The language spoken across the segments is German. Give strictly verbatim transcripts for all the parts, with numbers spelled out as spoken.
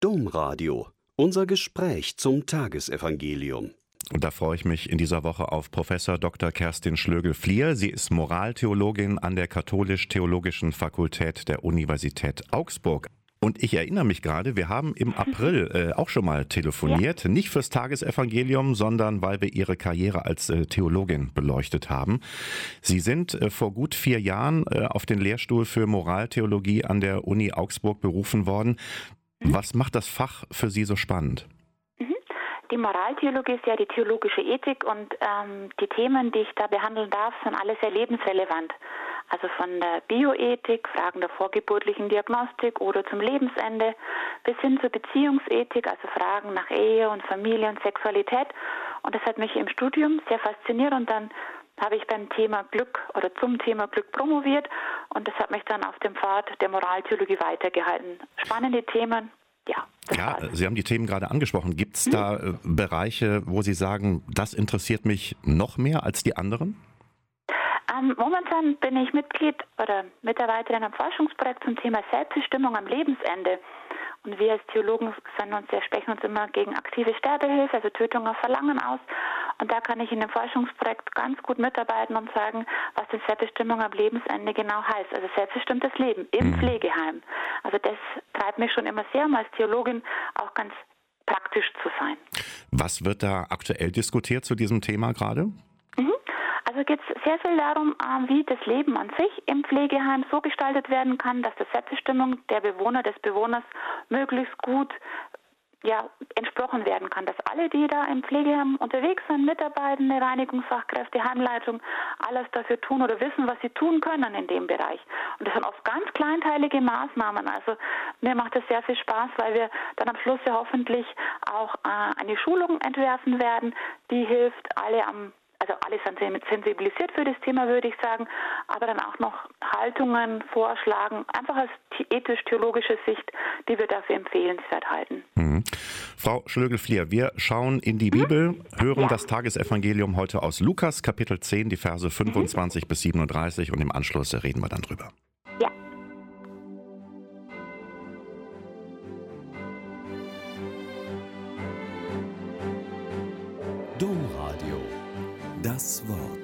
Domradio. Unser Gespräch zum Tagesevangelium. Und da freue ich mich in dieser Woche auf Professor Doktor Kerstin Schlögel-Flier. Sie ist Moraltheologin an der Katholisch-Theologischen Fakultät der Universität Augsburg. Und ich erinnere mich gerade, wir haben im April äh, auch schon mal telefoniert, ja. Nicht fürs Tagesevangelium, sondern weil wir Ihre Karriere als äh, Theologin beleuchtet haben. Sie sind äh, vor gut vier Jahren äh, auf den Lehrstuhl für Moraltheologie an der Uni Augsburg berufen worden. Mhm. Was macht das Fach für Sie so spannend? Die Moraltheologie ist ja die theologische Ethik und ähm, die Themen, die ich da behandeln darf, sind alle sehr lebensrelevant. Also von der Bioethik, Fragen der vorgeburtlichen Diagnostik oder zum Lebensende bis hin zur Beziehungsethik, also Fragen nach Ehe und Familie und Sexualität. Und das hat mich im Studium sehr fasziniert und dann habe ich beim Thema Glück oder zum Thema Glück promoviert und das hat mich dann auf dem Pfad der Moraltheologie weitergehalten. Spannende Themen. Ja, ja, Sie haben die Themen gerade angesprochen. Gibt es hm. da äh, Bereiche, wo Sie sagen, das interessiert mich noch mehr als die anderen? Ähm, momentan bin ich Mitglied oder Mitarbeiterin am Forschungsprojekt zum Thema Selbstbestimmung am Lebensende. Und wir als Theologen sind uns, wir sprechen uns immer gegen aktive Sterbehilfe, also Tötung auf Verlangen aus. Und da kann ich in dem Forschungsprojekt ganz gut mitarbeiten und sagen, was denn Selbstbestimmung am Lebensende genau heißt. Also selbstbestimmtes Leben im mhm. Pflegeheim. Also das treibt mich schon immer sehr, um als Theologin auch ganz praktisch zu sein. Was wird da aktuell diskutiert zu diesem Thema gerade? Mhm. Also geht es sehr viel darum, wie das Leben an sich im Pflegeheim so gestaltet werden kann, dass der Selbstbestimmung der Bewohner, des Bewohners möglichst gut ja, entsprochen werden kann. Dass alle, die da im Pflegeheim unterwegs sind, Mitarbeitende, Reinigungsfachkräfte, Heimleitung, alles dafür tun oder wissen, was sie tun können in dem Bereich. Und das sind oft ganz kleinteilige Maßnahmen. Also mir macht das sehr viel Spaß, weil wir dann am Schluss ja hoffentlich auch äh, eine Schulung entwerfen werden, die hilft, alle am Also alle sind sensibilisiert für das Thema, würde ich sagen, aber dann auch noch Haltungen vorschlagen, einfach aus ethisch-theologischer Sicht, die wir dafür empfehlenswert halten. Mhm. Frau Schlögel-Flier, wir schauen in die Bibel, mhm. hören ja. das Tagesevangelium heute aus Lukas, Kapitel zehn, die Verse fünfundzwanzig mhm. bis siebenunddreißig und im Anschluss reden wir dann drüber. Ja. Domradio. Das Wort.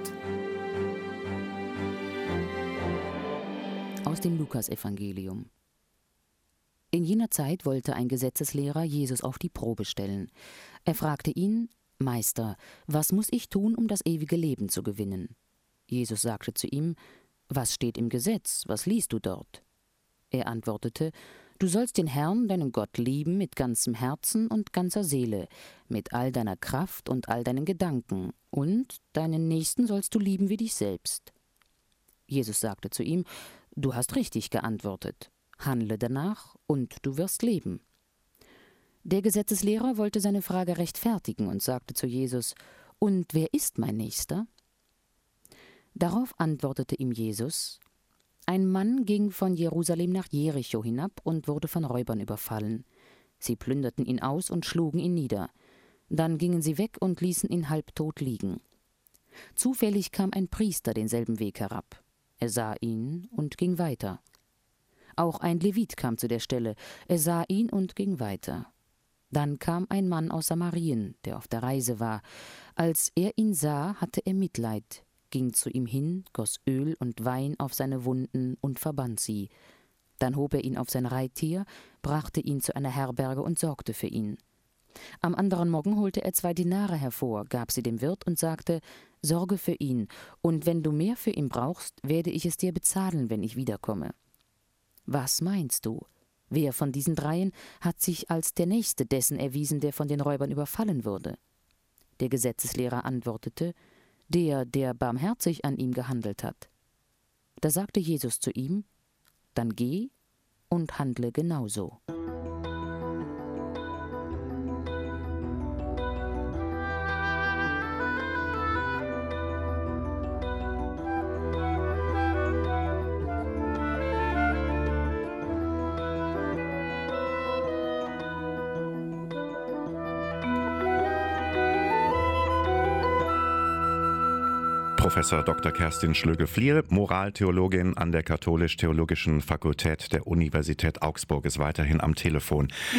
Aus dem Lukasevangelium. In jener Zeit wollte ein Gesetzeslehrer Jesus auf die Probe stellen. Er fragte ihn: Meister, was muss ich tun, um das ewige Leben zu gewinnen? Jesus sagte zu ihm: Was steht im Gesetz? Was liest du dort? Er antwortete: Du sollst den Herrn, deinen Gott, lieben mit ganzem Herzen und ganzer Seele, mit all deiner Kraft und all deinen Gedanken, und deinen Nächsten sollst du lieben wie dich selbst. Jesus sagte zu ihm: Du hast richtig geantwortet. Handle danach, und du wirst leben. Der Gesetzeslehrer wollte seine Frage rechtfertigen und sagte zu Jesus: Und wer ist mein Nächster? Darauf antwortete ihm Jesus: Ein Mann ging von Jerusalem nach Jericho hinab und wurde von Räubern überfallen. Sie plünderten ihn aus und schlugen ihn nieder. Dann gingen sie weg und ließen ihn halbtot liegen. Zufällig kam ein Priester denselben Weg herab. Er sah ihn und ging weiter. Auch ein Levit kam zu der Stelle. Er sah ihn und ging weiter. Dann kam ein Mann aus Samarien, der auf der Reise war. Als er ihn sah, hatte er Mitleid, ging zu ihm hin, goss Öl und Wein auf seine Wunden und verband sie. Dann hob er ihn auf sein Reittier, brachte ihn zu einer Herberge und sorgte für ihn. Am anderen Morgen holte er zwei Dinare hervor, gab sie dem Wirt und sagte: Sorge für ihn, und wenn du mehr für ihn brauchst, werde ich es dir bezahlen, wenn ich wiederkomme. Was meinst du? Wer von diesen dreien hat sich als der Nächste dessen erwiesen, der von den Räubern überfallen wurde? Der Gesetzeslehrer antwortete: Der, der barmherzig an ihm gehandelt hat. Da sagte Jesus zu ihm: Dann geh und handle genauso. Professor Doktor Kerstin Schlögel-Flier, Moraltheologin an der Katholisch-Theologischen Fakultät der Universität Augsburg, ist weiterhin am Telefon.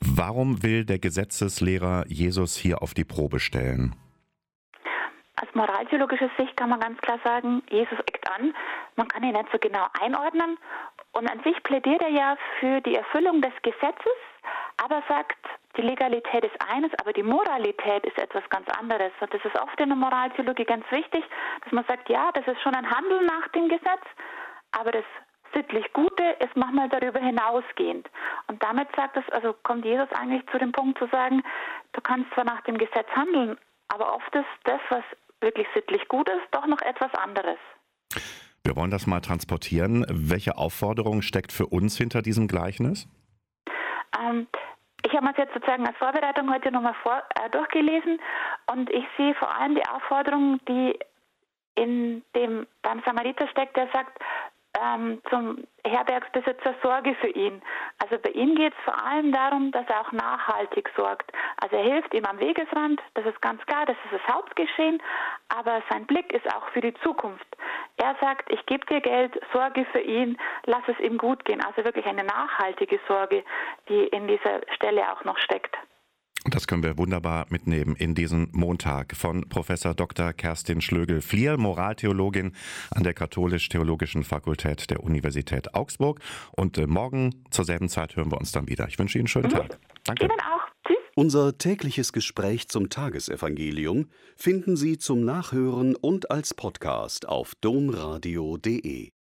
Warum will der Gesetzeslehrer Jesus hier auf die Probe stellen? Aus moraltheologischer Sicht kann man ganz klar sagen, Jesus eckt an. Man kann ihn nicht so genau einordnen. Und an sich plädiert er ja für die Erfüllung des Gesetzes, aber sagt, die Legalität ist eines, aber die Moralität ist etwas ganz anderes. Und das ist oft in der Moraltheologie ganz wichtig, dass man sagt, ja, das ist schon ein Handeln nach dem Gesetz, aber das sittlich Gute ist manchmal darüber hinausgehend. Und damit sagt es, also kommt Jesus eigentlich zu dem Punkt zu sagen, du kannst zwar nach dem Gesetz handeln, aber oft ist das, was wirklich sittlich gut ist, doch noch etwas anderes. Wir wollen das mal transportieren. Welche Aufforderung steckt für uns hinter diesem Gleichnis? Ähm, ich habe mir das jetzt sozusagen als Vorbereitung heute nochmal vor, äh, durchgelesen und ich sehe vor allem die Aufforderung, die in dem beim Samariter steckt, der sagt, ähm, zum Herbergsbesitzer sorge für ihn. Also bei ihm geht es vor allem darum, dass er auch nachhaltig sorgt. Also er hilft ihm am Wegesrand, das ist ganz klar, das ist das Hauptgeschehen, aber sein Blick ist auch für die Zukunft. Er sagt, ich gebe dir Geld, sorge für ihn, lass es ihm gut gehen. Also wirklich eine nachhaltige Sorge, die in dieser Stelle auch noch steckt. Das können wir wunderbar mitnehmen in diesen Montag von Professor Doktor Kerstin Schlögel-Flier, Moraltheologin an der Katholisch-Theologischen Fakultät der Universität Augsburg. Und äh, morgen zur selben Zeit hören wir uns dann wieder. Ich wünsche Ihnen einen schönen mhm. Tag. Danke. Ihnen auch. Tschüss. Unser tägliches Gespräch zum Tagesevangelium finden Sie zum Nachhören und als Podcast auf domradio punkt de.